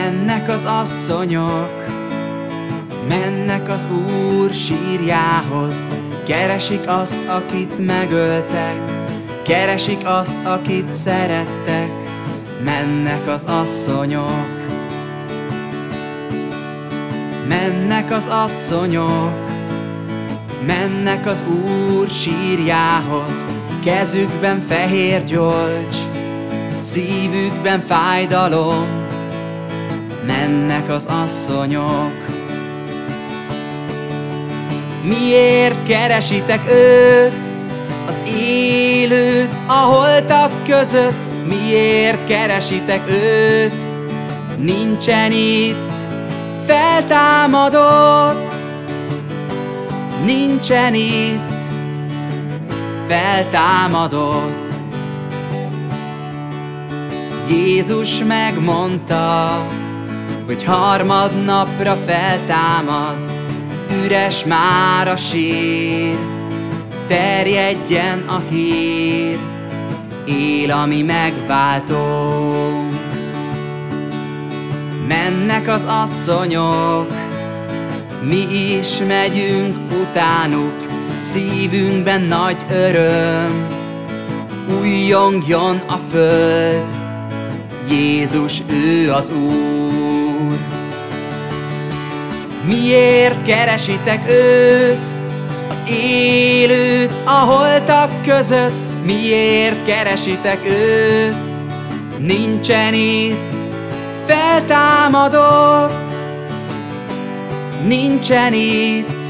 Mennek az asszonyok, mennek az Úr sírjához, keresik azt, akit megöltek, keresik azt, akit szerettek. Mennek az asszonyok, mennek az asszonyok, mennek az Úr sírjához, kezükben fehér gyolcs, szívükben fájdalom. Mennek az asszonyok. Miért keresitek őt, az élőt a holtak között? Miért keresitek őt? Nincsen itt, feltámadott. Nincsen itt, feltámadott. Jézus megmondta, hogy harmadnapra feltámad. Üres már a sír, terjedjen a hír, él a mi megváltónk. Mennek az asszonyok, mi is megyünk utánuk, szívünkben nagy öröm. Újjongjon a föld, Jézus ő az Úr. Miért keresitek őt, az élőt a holtak között? Miért keresitek őt? Nincsen itt, feltámadott. Nincsen itt,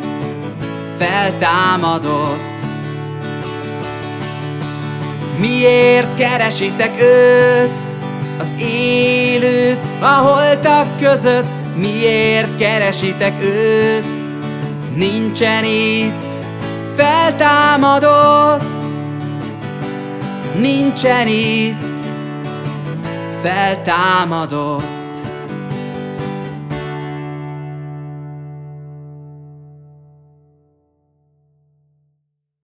feltámadott. Miért keresitek őt, az élőt a holtak között? Miért keresitek őt? Nincsen itt, feltámadott. Nincsen itt, feltámadott.